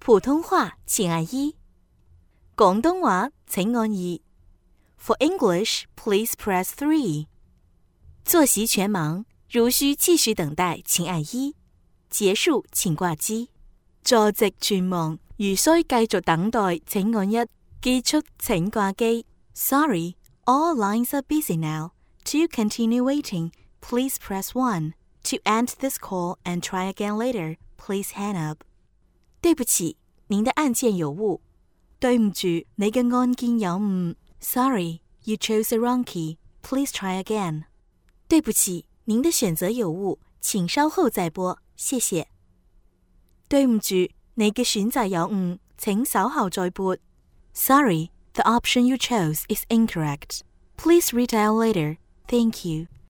普通話請按1，廣東話請按2。For English, please press 3. 作息全忙，如需繼續等待，請按1。結束請掛機。坐席全忙，如需繼續等待，請按1。結束請掛機。Sorry, all lines are busy now. To continue waiting, please press 1. To end this call and try again later, please hang up. 對不起，您的按鍵有誤。對唔住，你嘅按鍵有誤。Sorry, you chose the wrong key. Please try again. 對不起，您的選擇有誤，請稍後再撥，謝謝。對唔住，你嘅選擇有誤，請稍後再撥。Sorry, the option you chose is incorrect. Please redial later. Thank you.